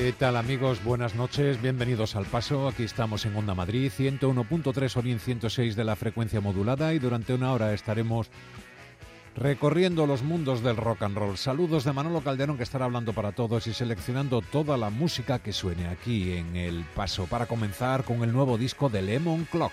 ¿Qué tal, amigos? Buenas noches, bienvenidos al Paso. Aquí estamos en Onda Madrid, 101.3 o bien 106 de la frecuencia modulada, y durante una hora estaremos recorriendo los mundos del rock and roll. Saludos de Manolo Calderón, que estará hablando para todos y seleccionando toda la música que suene aquí en El Paso, para comenzar con el nuevo disco de Lemon Clock.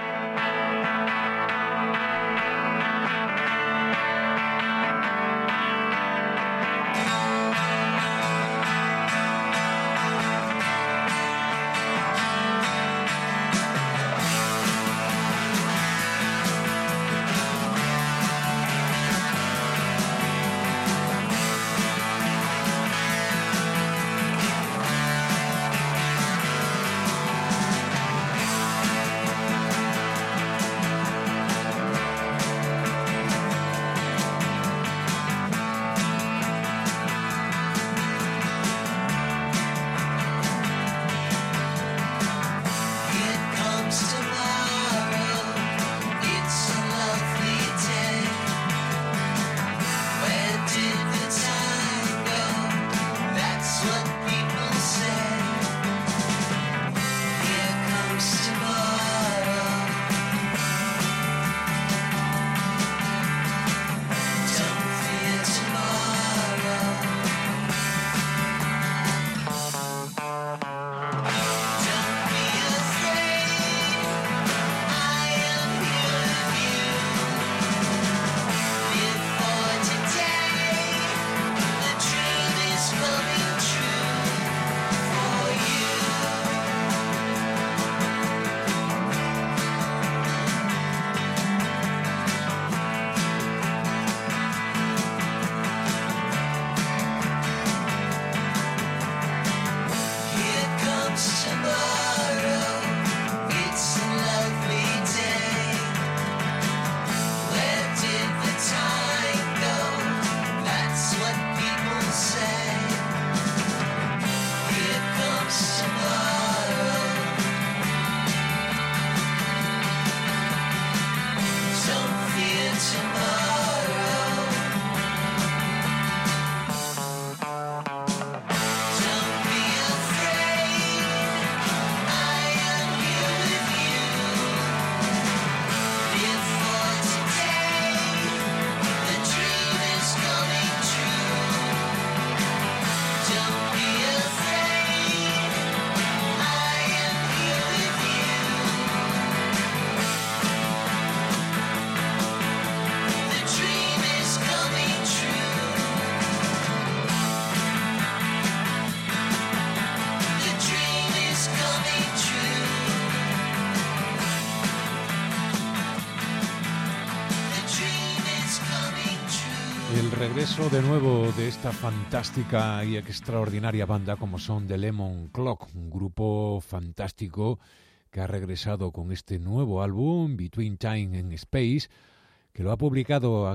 Regreso de nuevo de esta fantástica y extraordinaria banda como son The Lemon Clock, un grupo fantástico que ha regresado con este nuevo álbum, Between Time and Space, que lo ha publicado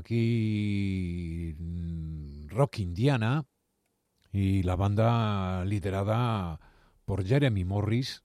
aquí Rock Indiana, y la banda liderada por Jeremy Morris,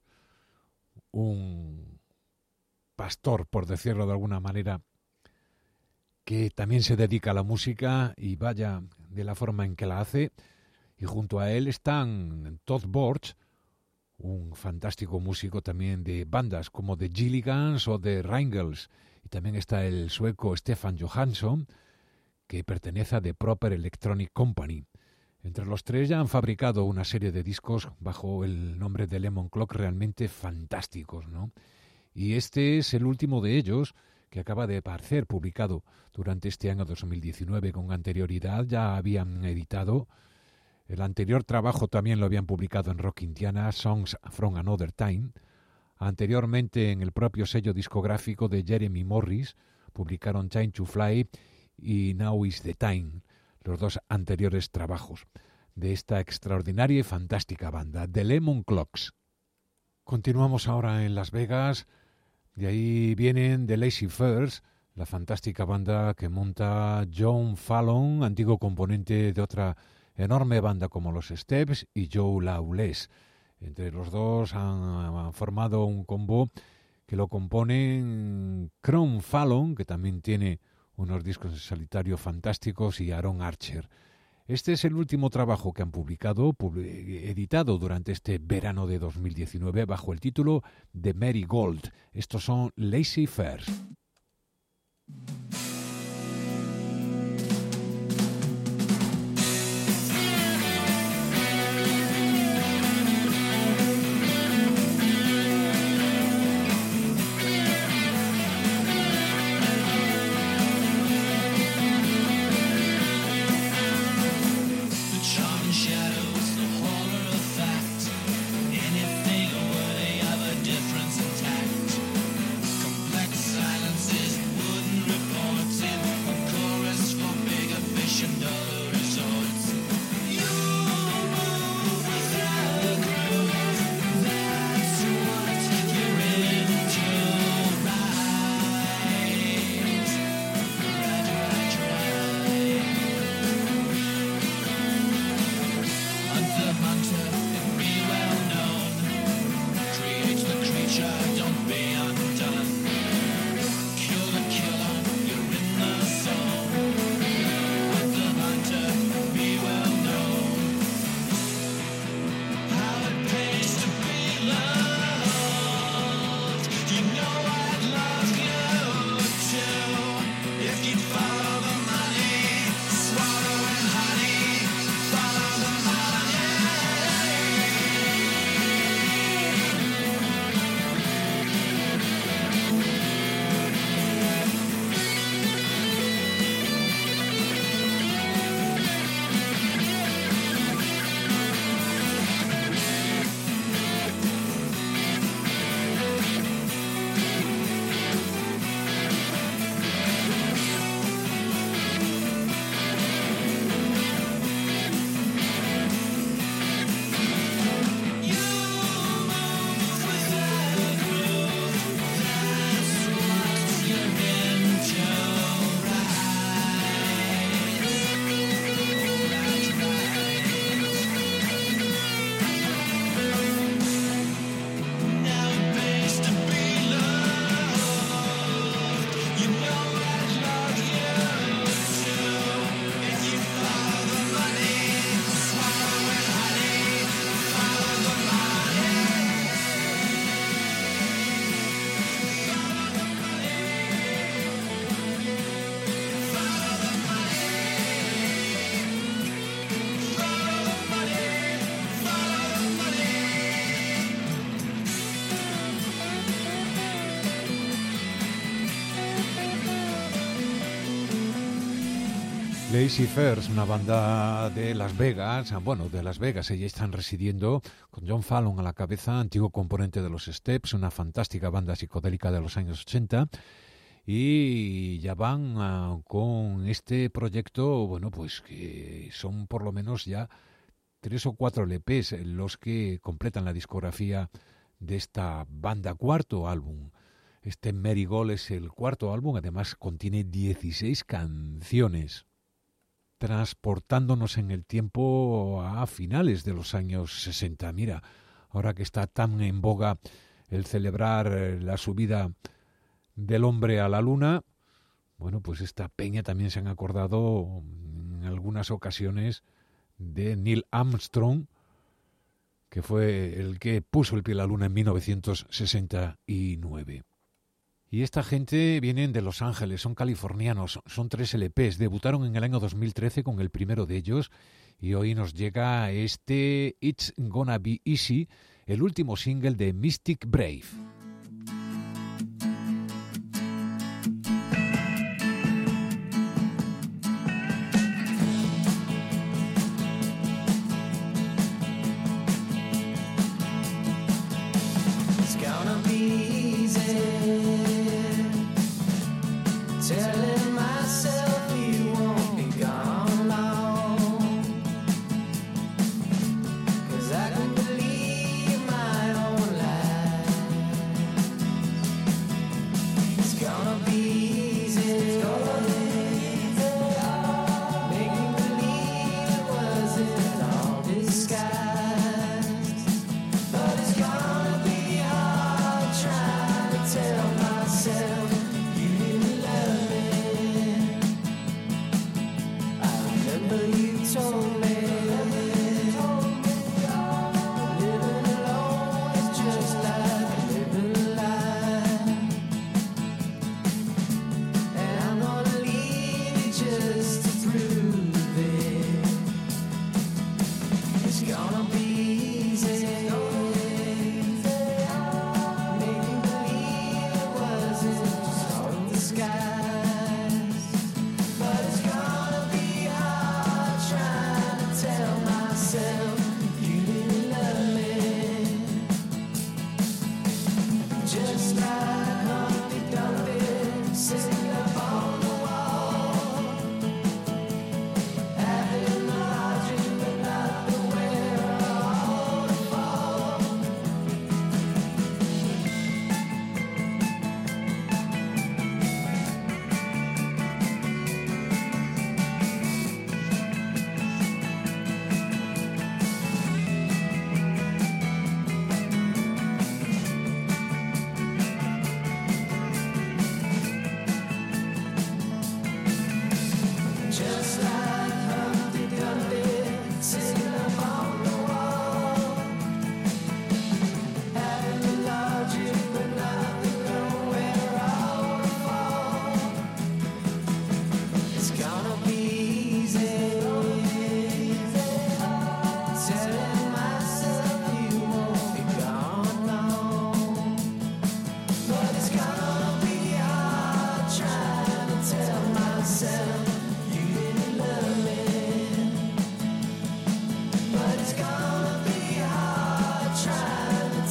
un pastor, por decirlo de alguna manera, que también se dedica a la música, y vaya de la forma en que la hace. Y junto a él están Todd Borch, un fantástico músico también de bandas como The Gilligans o The Wrangles. Y también está el sueco Stefan Johansson, que pertenece a The Proper Electronic Company. Entre los tres ya han fabricado una serie de discos bajo el nombre de Lemon Clock realmente fantásticos, ¿no? Y este es el último de ellos, que acaba de ser publicado durante este año 2019. Con anterioridad ya habían editado el anterior trabajo, también lo habían publicado en Rock Indiana, Songs from Another Time. Anteriormente, en el propio sello discográfico de Jeremy Morris, publicaron Time to Fly y Now is the Time, los dos anteriores trabajos de esta extraordinaria y fantástica banda, The Lemon Clocks. Continuamos ahora en Las Vegas. De ahí vienen The Lazy Furs, la fantástica banda que monta John Fallon, antiguo componente de otra enorme banda como los Steps, y Joe Lawless. Entre los dos han formado un combo que lo componen Cron Fallon, que también tiene unos discos en solitario fantásticos, y Aaron Archer. Este es el último trabajo que han publicado, editado durante este verano de 2019 bajo el título The Marigold. Estos son Lazy Fairs. Lazy Fairs, una banda de Las Vegas, allí están residiendo, con John Fallon a la cabeza, antiguo componente de los Steps, una fantástica banda psicodélica de los años 80, y ya van con este proyecto, pues que son por lo menos ya 3 o 4 LPs los que completan la discografía de esta banda, cuarto álbum. Este Marigold es el cuarto álbum, además contiene 16 canciones, transportándonos en el tiempo a finales de los años 60. Mira, ahora que está tan en boga el celebrar la subida del hombre a la luna, pues esta peña también se han acordado en algunas ocasiones de Neil Armstrong, que fue el que puso el pie a la luna en 1969. Y esta gente vienen de Los Ángeles, son californianos, son 3 LPs, debutaron en el año 2013 con el primero de ellos y hoy nos llega este It's Gonna Be Easy, el último single de Mystic Brave.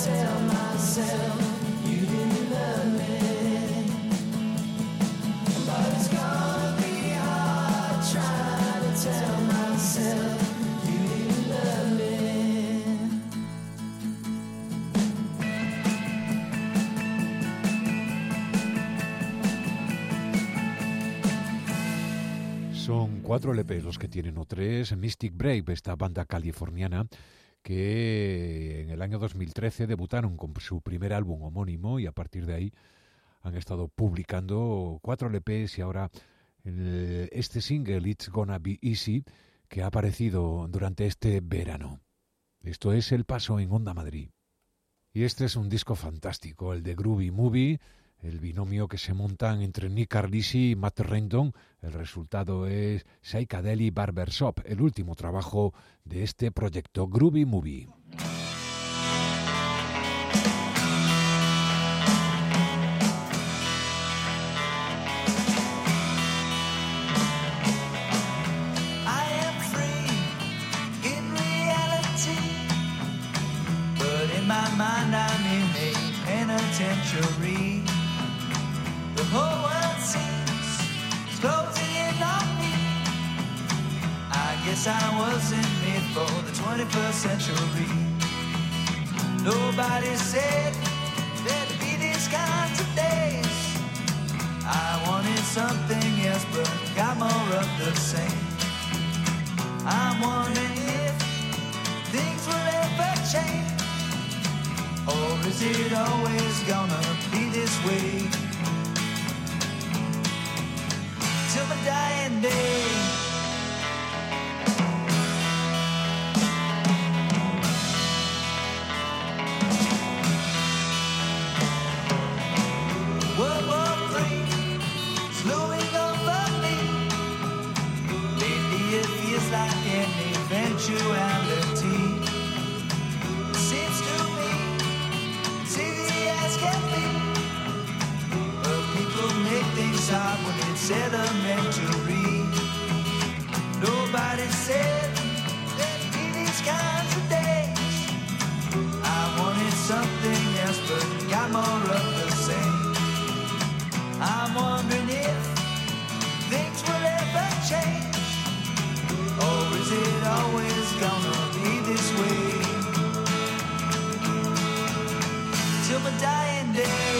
tell myself you didn't love me, but it's gonna be hard trying to tell myself you didn't love me. Son 4 LPs los que tienen, o 3. Mystic Brave, esta banda californiana que en el año 2013 debutaron con su primer álbum homónimo y a partir de ahí han estado publicando 4 LPs y ahora este single It's Gonna Be Easy que ha aparecido durante este verano. Esto es El Paso en Onda Madrid. Y este es un disco fantástico, el de Groovy Movie, el binomio que se montan entre Nick Carlisi y Matt Rendon. El resultado es Psychedelic Barbershop, el último trabajo de este proyecto Groovy Movie. Penitentiary. The whole world seems closing in on me. I guess I wasn't made for the 21st century. Nobody said there'd be these kinds of days. I wanted something else, but got more of the same. I'm wondering if things will ever change. Or is it always gonna be this way? Till my dying day. World War III is looming over me. Lately it feels like an eventuality. Seems to me easy as can be, but people make things hard when it's elementary. Nobody said there'd be these kinds of days. I wanted something else, but got more of the same. I'm wondering if things will ever change, or is it always gonna be this way? Till my dying day.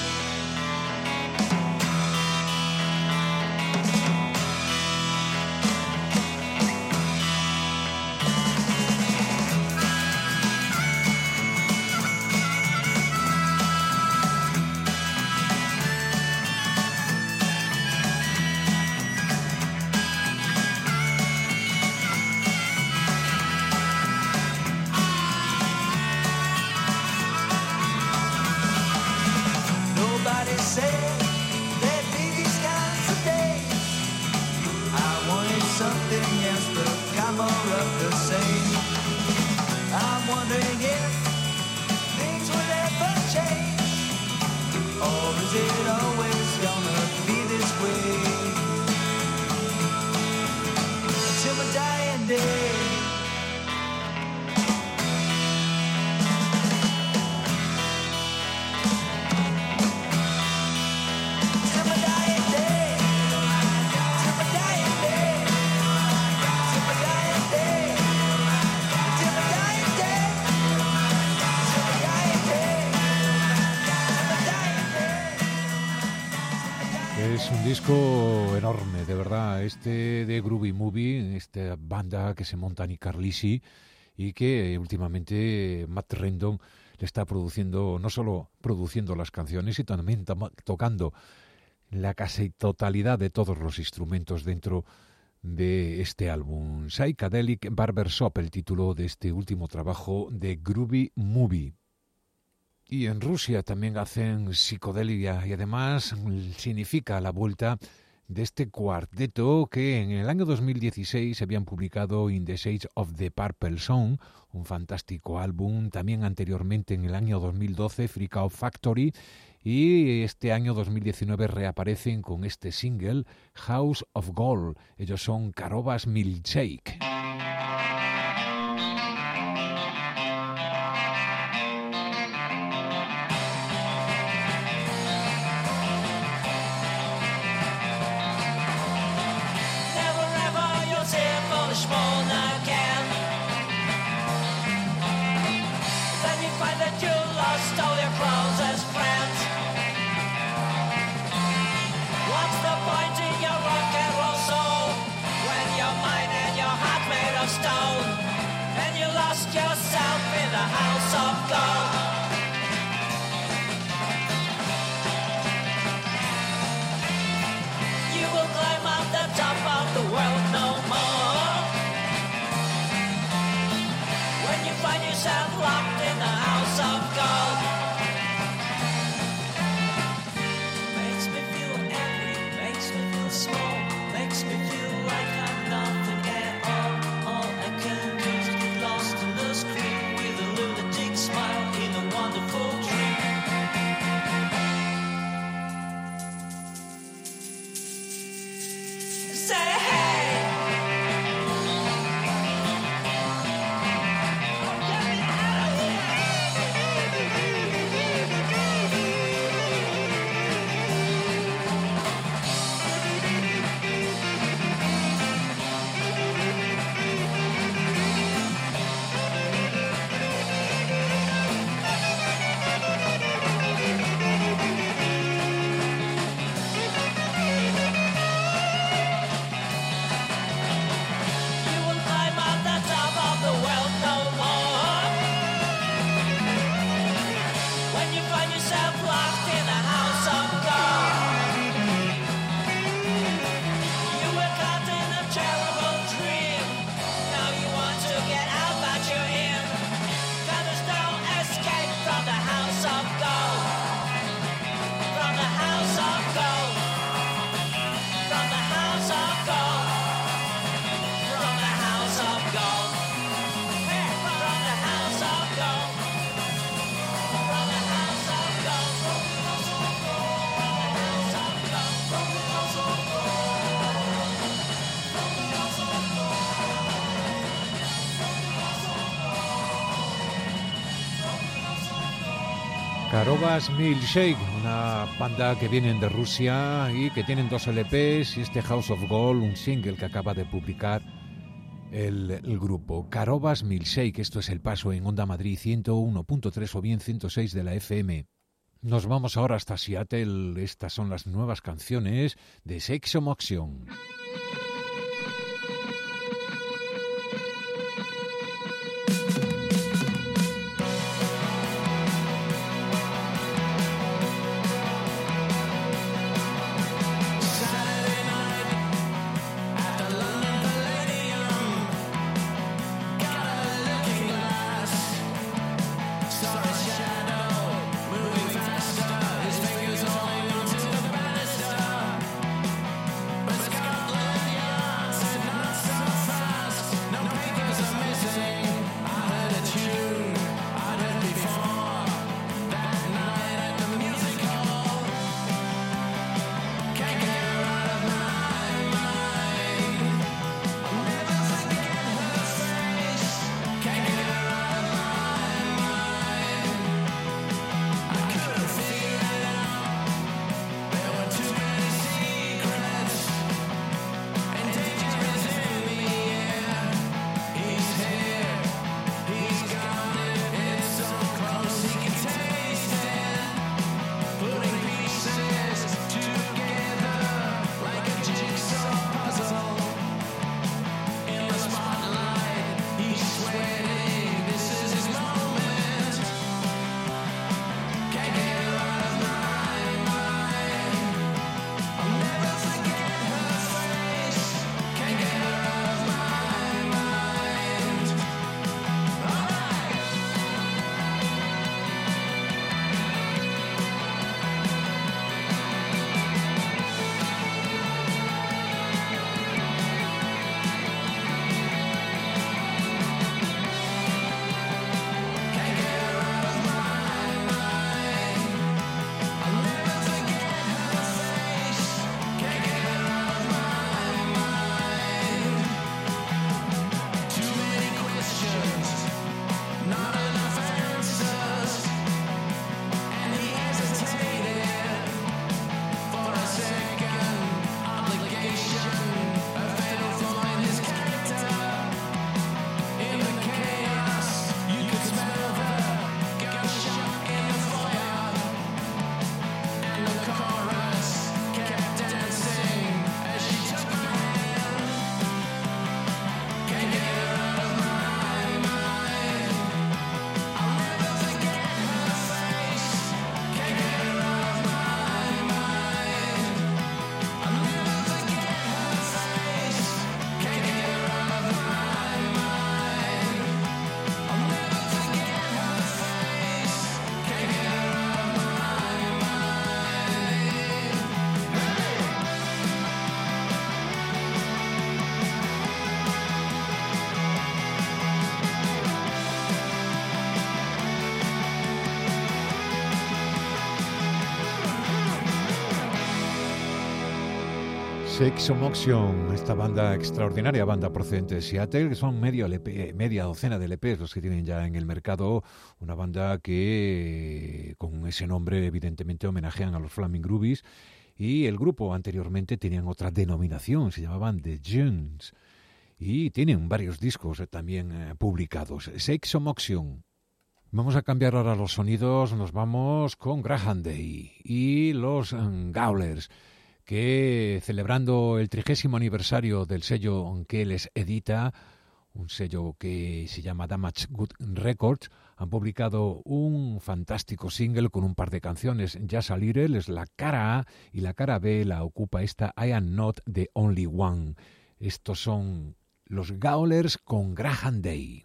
Es un disco enorme, de verdad, este de Groovy Movie, esta banda que se monta Nick Carlisi y que últimamente Matt Rendon le está produciendo, no solo produciendo las canciones, sino también tocando la casi totalidad de todos los instrumentos dentro de este álbum. Psychedelic Barbershop, el título de este último trabajo de Groovy Movie. Y en Rusia también hacen psicodelia y además significa la vuelta de este cuarteto que en el año 2016 habían publicado In the Shades of the Purple Song, un fantástico álbum. También anteriormente en el año 2012 Freak Out Factory, y este año 2019 reaparecen con este single House of Gold. Ellos son Karobas that you lost all your closest friends. What's the point in your rock and roll soul when your mind and your heart made of stone, and you lost yourself in the house of gold? You will climb up the top of the world no more when you find yourself locked in the house of gold. Makes me feel angry, makes me feel small, makes me feel like I'm nothing at all. All I can do is get lost in the screen with a lunatic smile in a wonderful dream. Say hey. You will climb up the top of the world no more when you find yourself locked in a house of gold. You were caught in a terrible dream. Now you want to get out, but you're in. But there's no escape from the house of gold. From the house of gold. From the house of gold. From the house of gold. From the house of gold. From the house of gold. From the house of Karovas Milkshake, una banda que vienen de Rusia y que tienen 2 LPs y este House of Gold, un single que acaba de publicar el grupo. Karovas Milkshake, esto es El Paso en Onda Madrid 101.3 o bien 106 de la FM. Nos vamos ahora hasta Seattle. Estas son las nuevas canciones de Sexomoxion. Sexomotion, esta banda extraordinaria, banda procedente de Seattle, que son media docena de LPs los que tienen ya en el mercado, una banda que con ese nombre evidentemente homenajean a los Flaming Groovies, y el grupo anteriormente tenían otra denominación, se llamaban The Junes, y tienen varios discos también publicados. Sexomotion. Vamos a cambiar ahora los sonidos, nos vamos con Graham Day y los Gaulers, que celebrando el 30º aniversario del sello que les edita, un sello que se llama Damage Good Records, han publicado un fantástico single con un par de canciones. Just a Little es la cara A y la cara B la ocupa esta I Am Not the Only One. Estos son los Gaulers con Graham Day.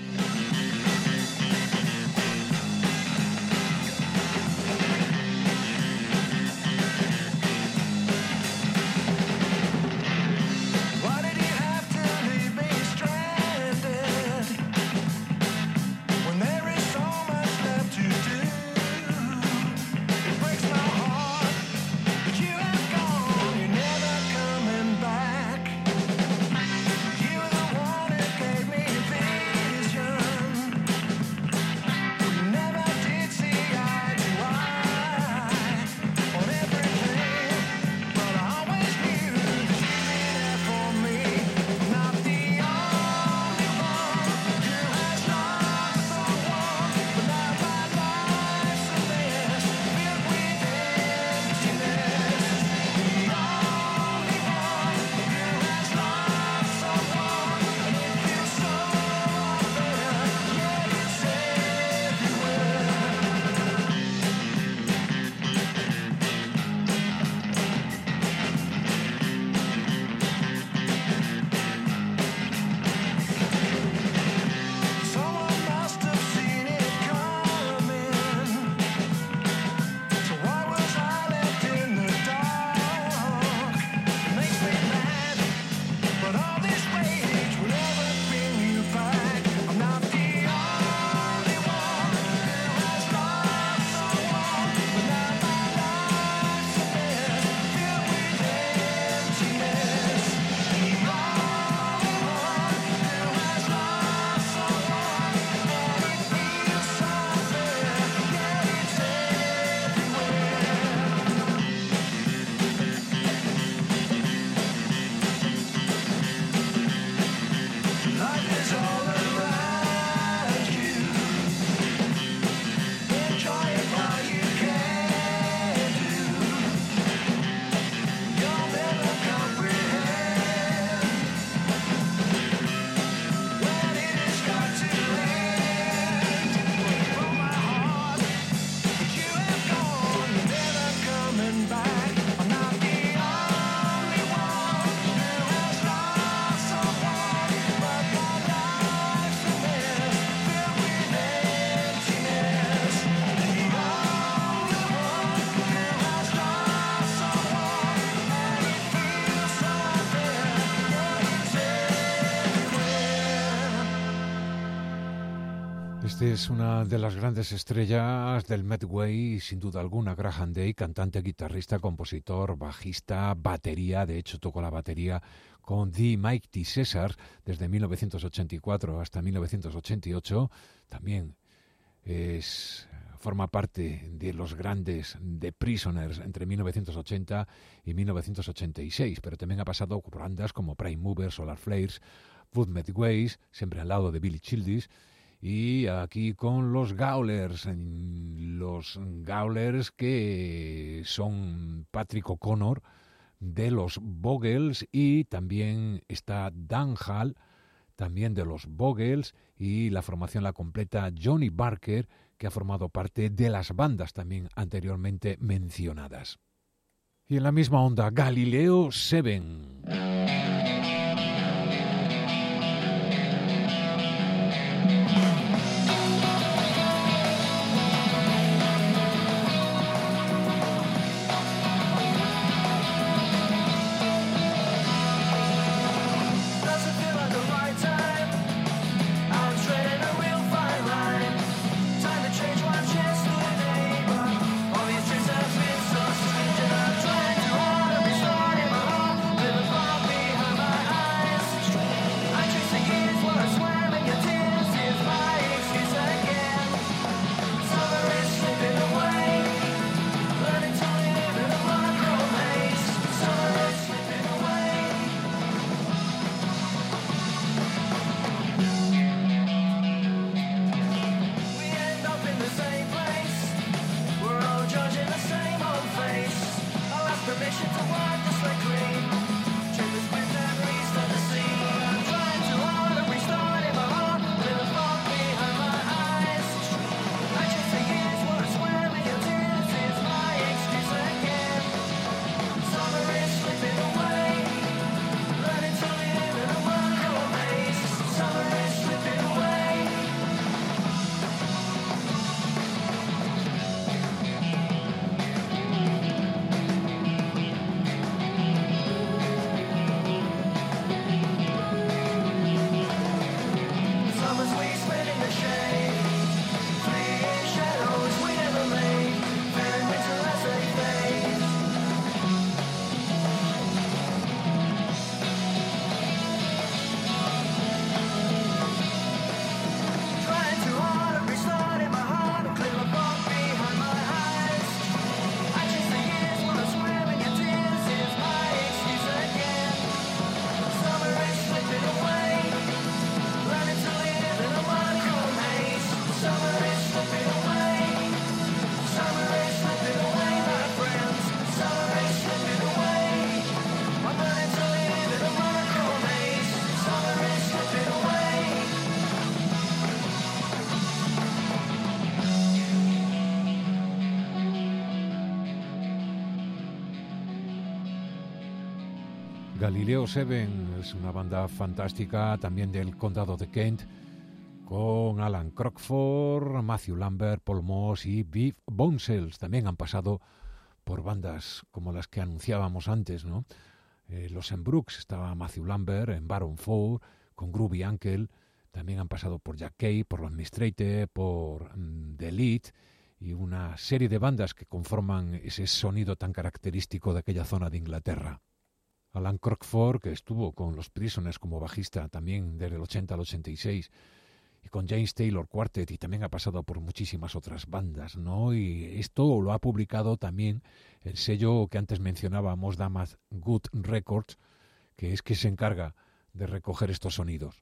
Este es una de las grandes estrellas del Medway, sin duda alguna, Graham Day, cantante, guitarrista, compositor, bajista, batería. De hecho, tocó la batería con The Mighty Caesars desde 1984 hasta 1988. También forma parte de los grandes The Prisoners entre 1980 y 1986, pero también ha pasado por bandas como Prime Movers, Solar Flares, Food Medways, siempre al lado de Billy Childers. Y aquí con los Gaulers que son Patrick O'Connor de los Bogles, y también está Dan Hall, también de los Bogles, y la formación la completa Johnny Barker, que ha formado parte de las bandas también anteriormente mencionadas. Y en la misma onda, Galileo 7. All these dreams have been so strange, and I'm trying to hold them, it's hard in my heart. Galileo 7 es una banda fantástica también del condado de Kent, con Alan Crockford, Matthew Lambert, Paul Moss y Viv Bonesels. También han pasado por bandas como las que anunciábamos antes, ¿no? Los en Brooks estaba Matthew Lambert, en Baron 4, con Groovy Uncle. También han pasado por Jack Cave, por Los Administrated, por The Elite y una serie de bandas que conforman ese sonido tan característico de aquella zona de Inglaterra. Alan Crockford, que estuvo con los Prisoners como bajista también desde el 80 al 86, y con James Taylor Quartet, y también ha pasado por muchísimas otras bandas, ¿no? Y esto lo ha publicado también el sello que antes mencionábamos, Damage Good Records, que es que se encarga de recoger estos sonidos.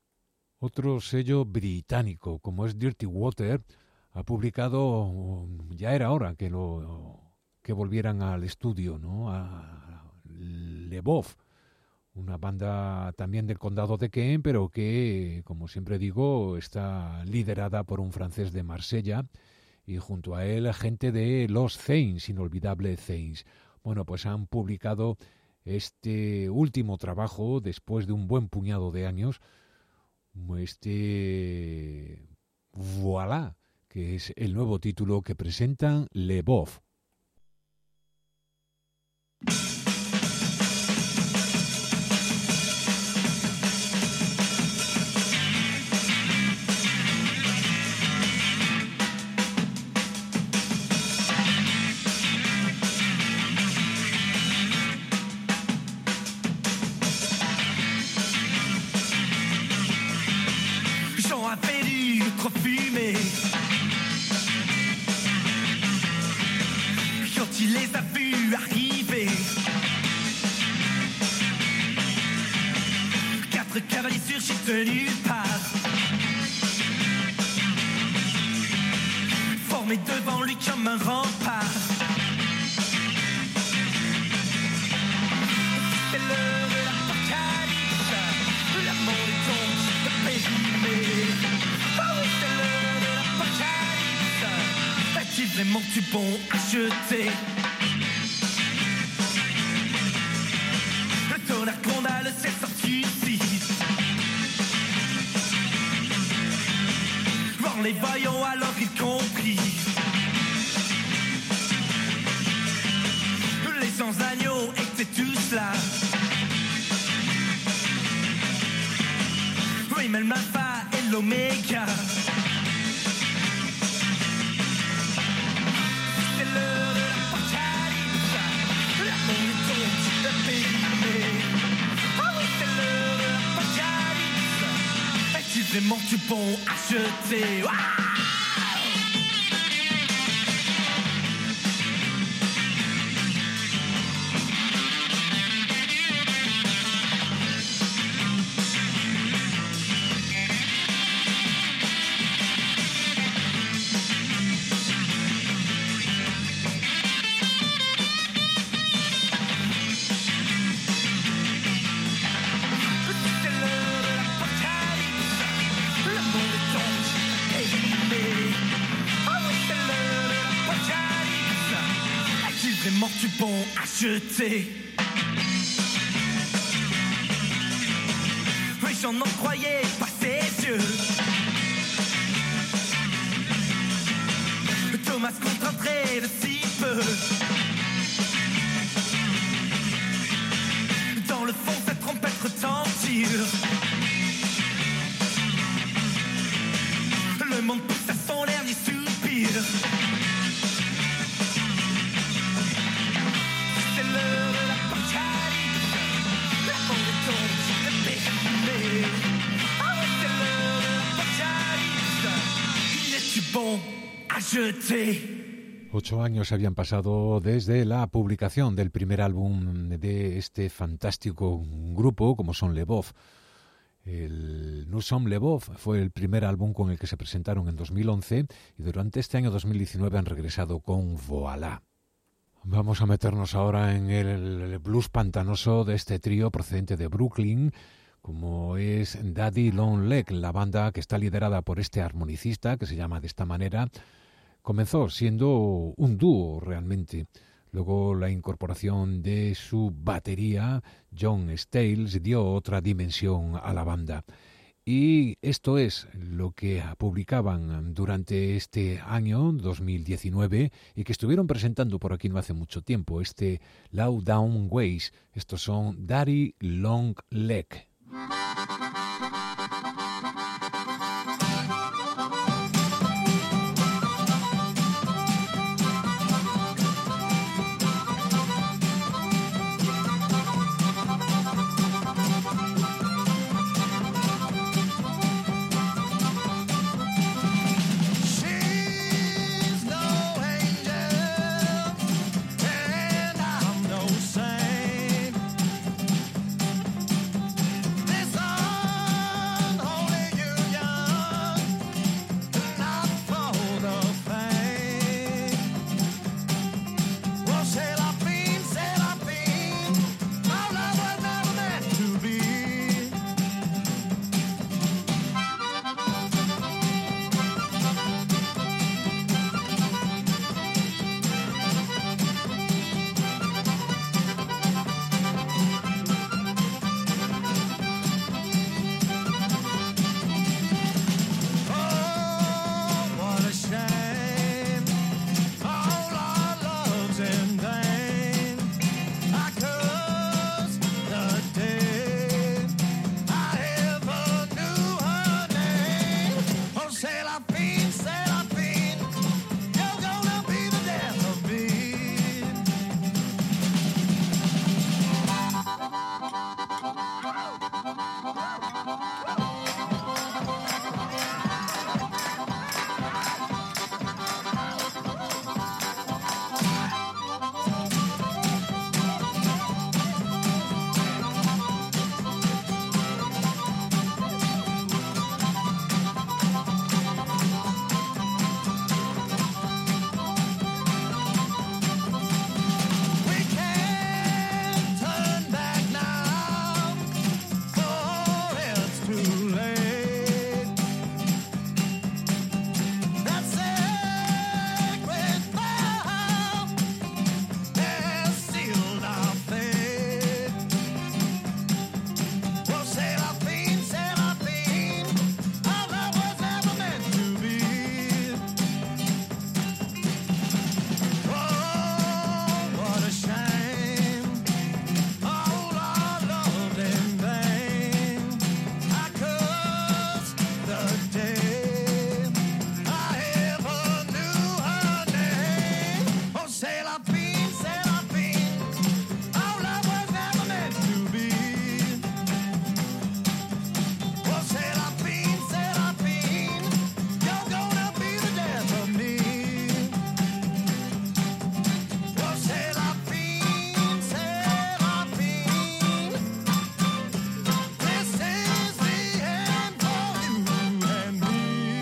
Otro sello británico, como es Dirty Water, ha publicado, ya era hora que volvieran al estudio, ¿no? A Leboeuf, una banda también del condado de Kent, pero que, como siempre digo, está liderada por un francés de Marsella y junto a él gente de los Thames, inolvidable Thames. Bueno, pues han publicado este último trabajo después de un buen puñado de años, este Voilà, que es el nuevo título que presentan Leboeuf. De nulle part, formé devant lui comme un rempart. C'est l'heure de l'apocalypse, le monde est donc périmé. Oh oui, c'est l'heure de l'apocalypse. Est-il vraiment du bon à jeter? Le tonnerre qu'on a, le ciel sorti ici. Les voyons alors ils compris. Les 100 agneaux étaient tous là. Oui, mais l'alpha et l'oméga. C'est l'heure de l'apocalypse. La monde est donc périmé. Ah oui, c'est l'heure de l'apocalypse. Est-il vraiment du bon à jeter? Wow! vraiment du bon à jeter. Oui, j'en en croyais pas ses yeux. Thomas contrainterait de si peu. Dans le fond, sa trompette retentir. Le monde pousse à son dernier soupir. C'est l'heure de l'apocalypse. La bande est donc périmée. Ah oui, c'est l'heure de l'apocalypse. Il est du bon à jeter. 8 años habían pasado desde la publicación del primer álbum de este fantástico grupo, como son Lvov. El Nous sommes Lvov fue el primer álbum con el que se presentaron en 2011 y durante este año 2019 han regresado con Voilà. Vamos a meternos ahora en el blues pantanoso de este trío procedente de Brooklyn, como es Daddy Long Leg, la banda que está liderada por este armonicista que se llama de esta manera. Comenzó siendo un dúo realmente. Luego la incorporación de su batería, John Stales, dio otra dimensión a la banda. Y esto es lo que publicaban durante este año 2019 y que estuvieron presentando por aquí no hace mucho tiempo, este Low Down Ways. Estos son Daddy Long Leg. She's no angel, and I'm no saint. This unholy union, not for the fame. Well, c'est la fine, our love was never meant to be. Oh, what a shame. All our love's in vain. I curse the day I ever knew her name. Oh, c'est la fine, you're gonna be the death of me. We can't turn back now, for it's too late. That sacred vow has sealed our fate. Well, c'est la fine, our love was never meant to be. Oh, what a shame. All our love in vain. I curse the day I ever knew her name. Oh, c'est la fine, our love was never meant to be. Oh, c'est la fine, you're gonna be the death of me. Oh, c'est la fine, this is the end for you and me.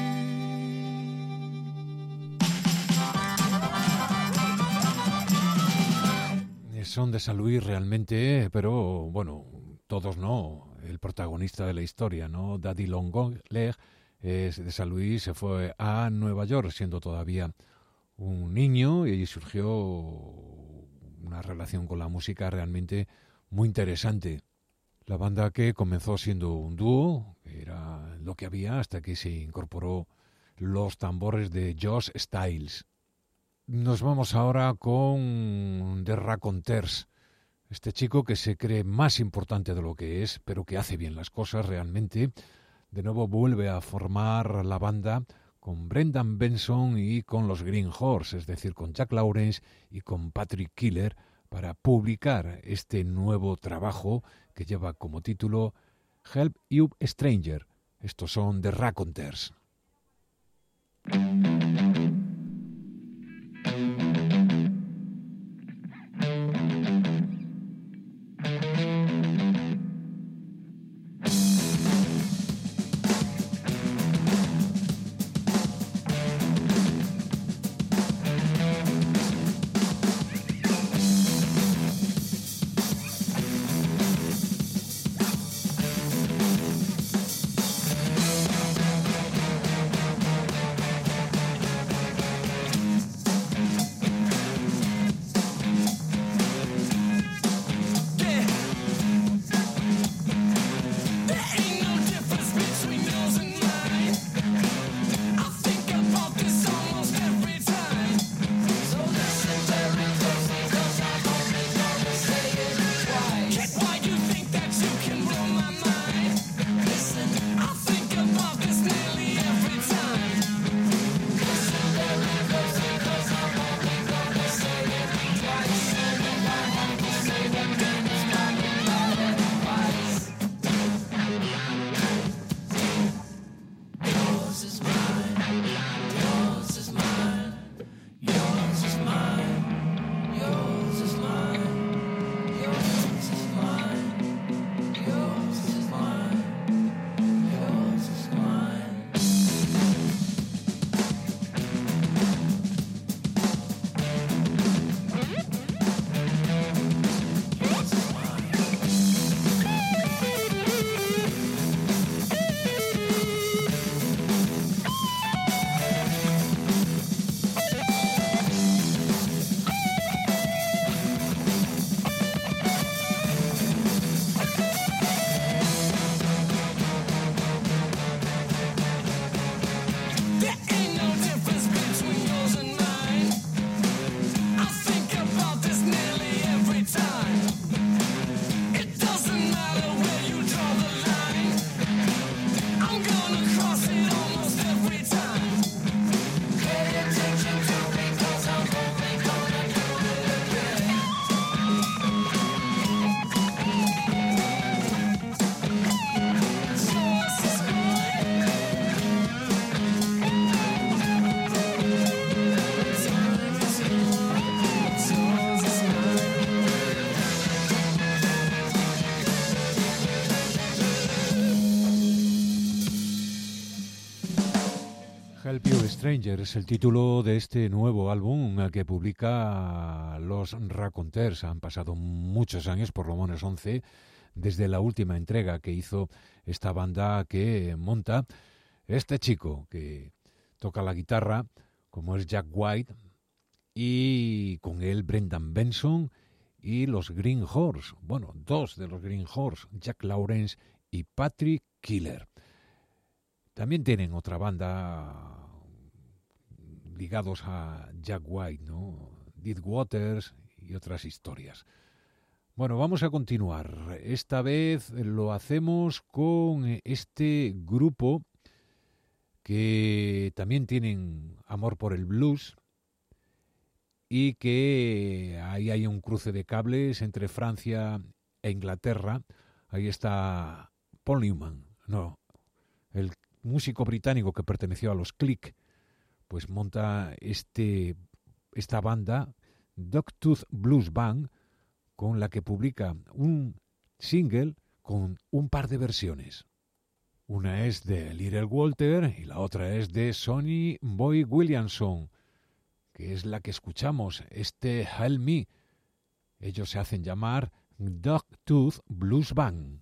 Son de San Luis realmente, pero bueno, todos no. El protagonista de la historia, ¿no? Daddy Long Leg es de San Luis, se fue a Nueva York siendo todavía un niño y allí surgió una relación con la música realmente muy interesante. La banda que comenzó siendo un dúo, que era lo que había hasta que se incorporó los tambores de Josh Styles. Nos vamos ahora con The Raconteurs, este chico que se cree más importante de lo que es, pero que hace bien las cosas realmente. De nuevo vuelve a formar la banda con Brendan Benson y con los Green Horse, es decir, con Jack Lawrence y con Patrick Killer, para publicar este nuevo trabajo que lleva como título Help You Stranger. Estos son The Raconteurs. Help You Stranger es el título de este nuevo álbum que publica los Raconteurs. Han pasado muchos años, por lo menos 11, desde la última entrega que hizo esta banda que monta este chico que toca la guitarra, como es Jack White, y con él Brendan Benson y los Green Horse. Bueno, dos de los Green Horse, Jack Lawrence y Patrick Killer. También tienen otra banda ligados a Jack White, ¿no? Dead Waters y otras historias. Bueno, vamos a continuar. Esta vez lo hacemos con este grupo que también tienen amor por el blues y que ahí hay un cruce de cables entre Francia e Inglaterra. Ahí está Paul Newman, no, el músico británico que perteneció a los Click, pues monta esta banda, Dogtooth Blues Band, con la que publica un single con un par de versiones. Una es de Little Walter y la otra es de Sonny Boy Williamson, que es la que escuchamos, este Help Me. Ellos se hacen llamar Dogtooth Blues Band.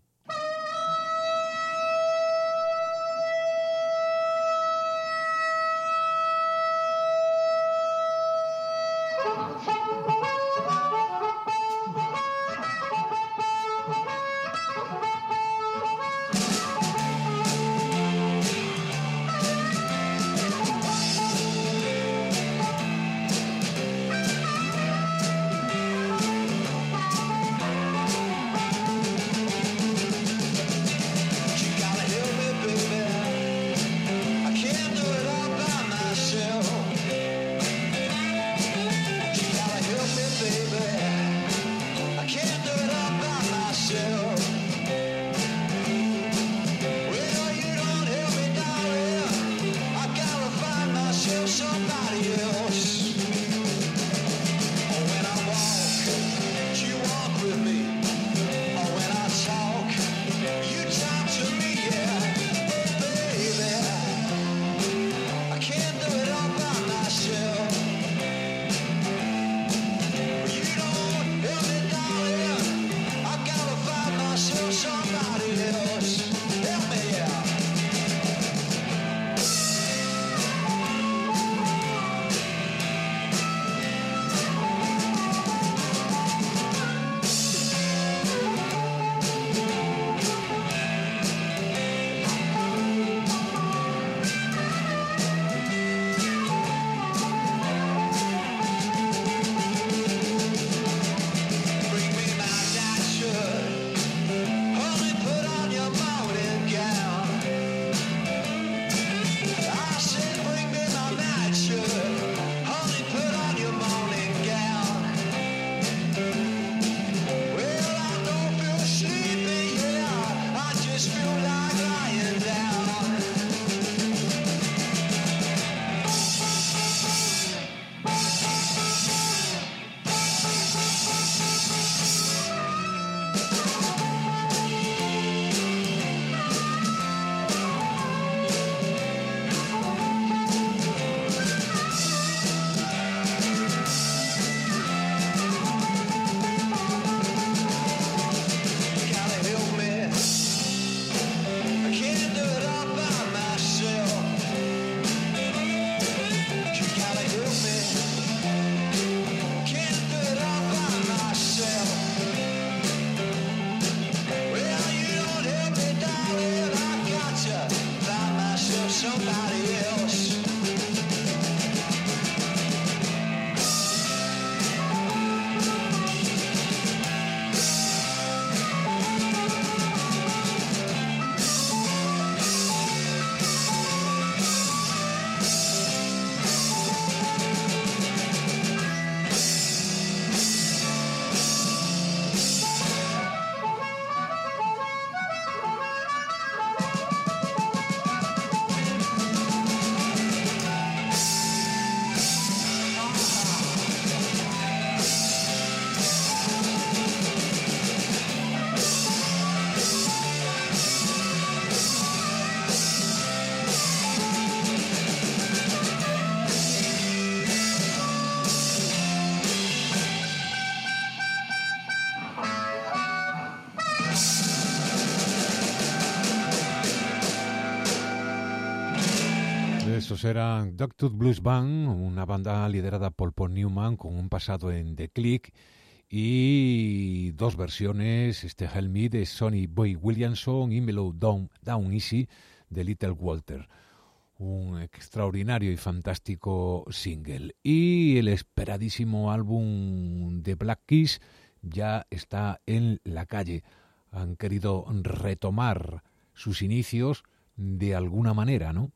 Estos eran Dogtooth Blues Band, una banda liderada por Paul Newman con un pasado en The Click y dos versiones, Help Me de Sonny Boy Williamson y Mellow Down Easy de Little Walter. Un extraordinario y fantástico single. Y el esperadísimo álbum de Black Keys ya está en la calle. Han querido retomar sus inicios de alguna manera, ¿no?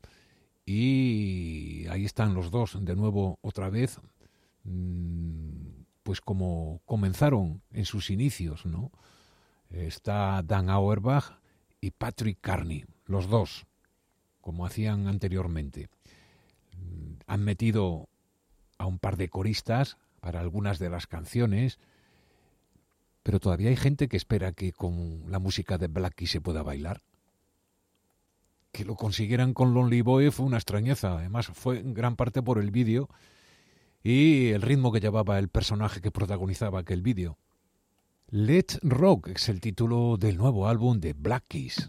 Y ahí están los dos de nuevo otra vez, pues como comenzaron en sus inicios, ¿no? Está Dan Auerbach y Patrick Carney, los dos, como hacían anteriormente. Han metido a un par de coristas para algunas de las canciones, pero todavía hay gente que espera que con la música de Black Keys se pueda bailar. Que lo consiguieran con Lonely Boy fue una extrañeza. Además, fue en gran parte por el vídeo y el ritmo que llevaba el personaje que protagonizaba aquel vídeo. Let's Rock es el título del nuevo álbum de Black Keys.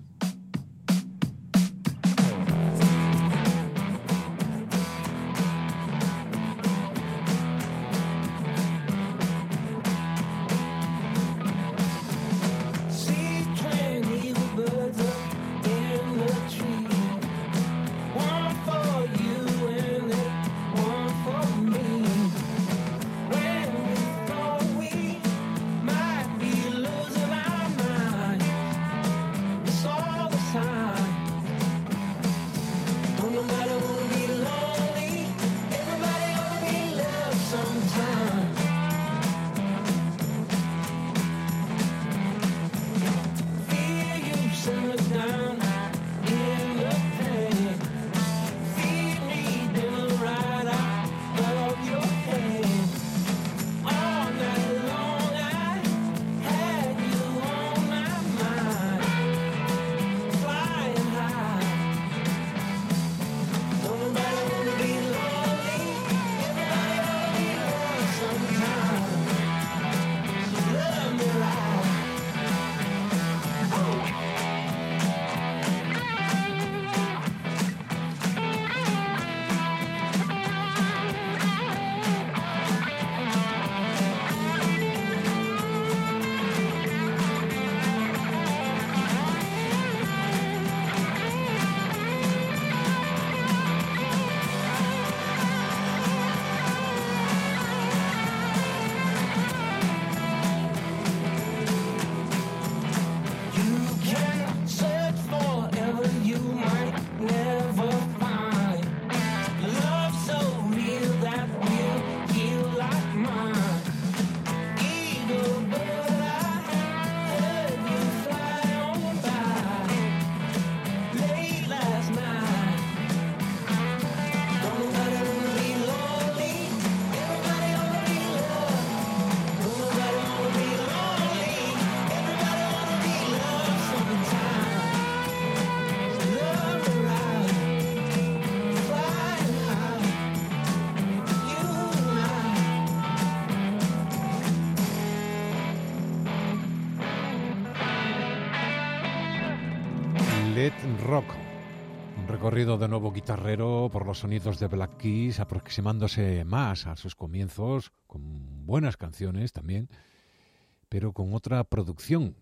Rock, un recorrido de nuevo guitarrero por los sonidos de Black Keys, aproximándose más a sus comienzos, con buenas canciones también, pero con otra producción,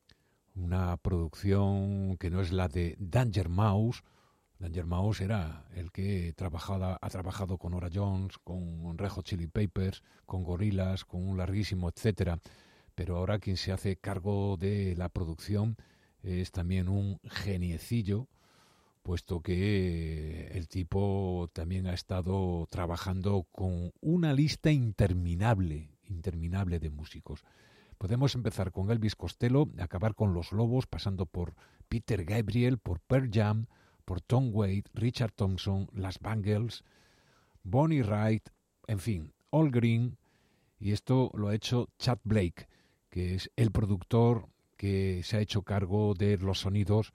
una producción que no es la de Danger Mouse. Danger Mouse era el que ha trabajado con Nora Jones, con Red Hot Chili Peppers, con Gorillaz, con un larguísimo etcétera, pero ahora quien se hace cargo de la producción es también un geniecillo, puesto que el tipo también ha estado trabajando con una lista interminable de músicos. Podemos empezar con Elvis Costello, acabar con Los Lobos, pasando por Peter Gabriel, por Pearl Jam, por Tom Waits, Richard Thompson, Las Bangles, Bonnie Raitt, en fin, Al Green, y esto lo ha hecho Chad Blake, que es el productor que se ha hecho cargo de los sonidos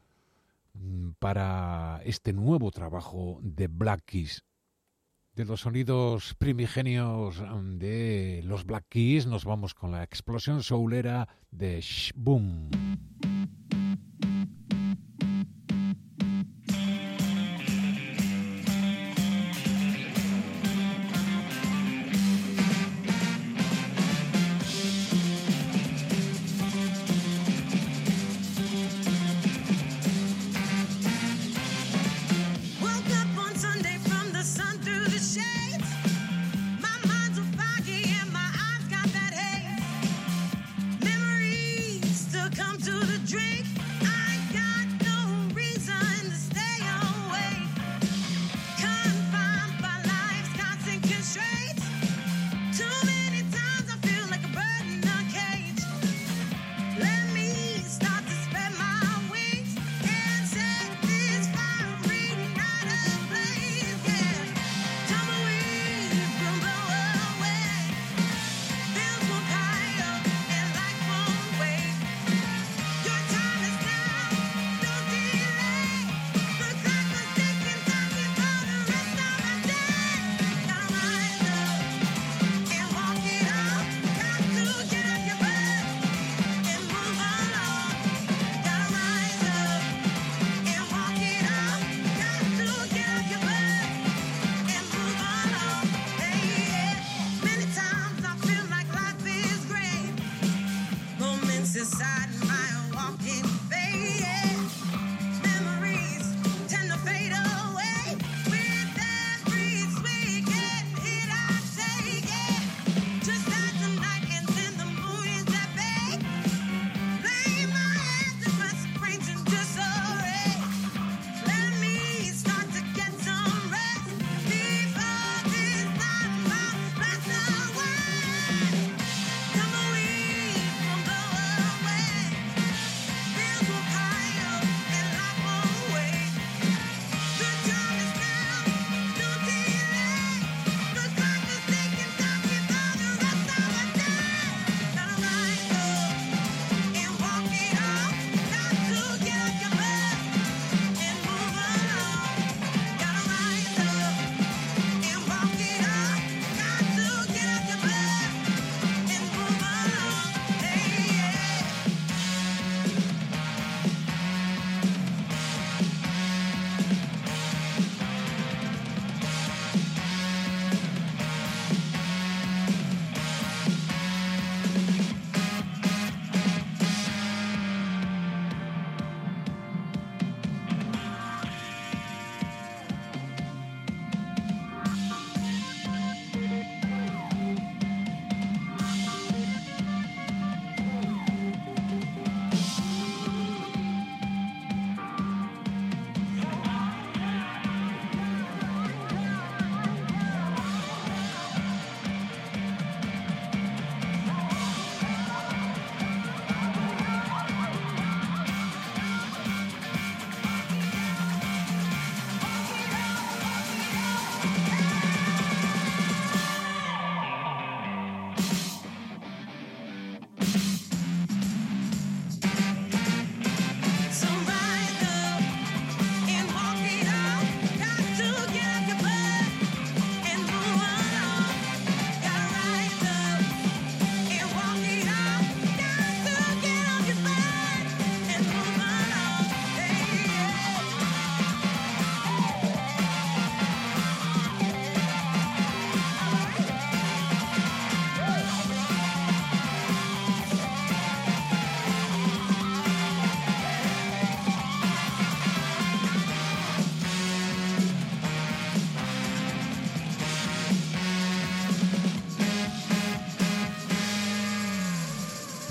para este nuevo trabajo de Black Keys. De los sonidos primigenios de los Black Keys nos vamos con la explosión soulera de Shh Boom.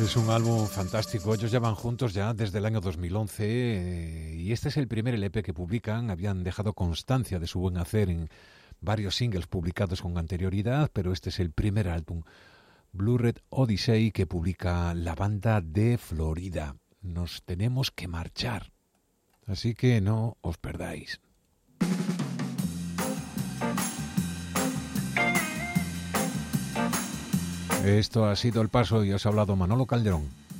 Este es un álbum fantástico. Ellos llevan juntos ya desde el año 2011 y este es el primer LP que publican. Habían dejado constancia de su buen hacer en varios singles publicados con anterioridad, pero este es el primer álbum, Blue Red Odyssey, que publica la banda de Florida. Nos tenemos que marchar, así que no os perdáis. Esto ha sido El Paso y os ha hablado Manolo Calderón.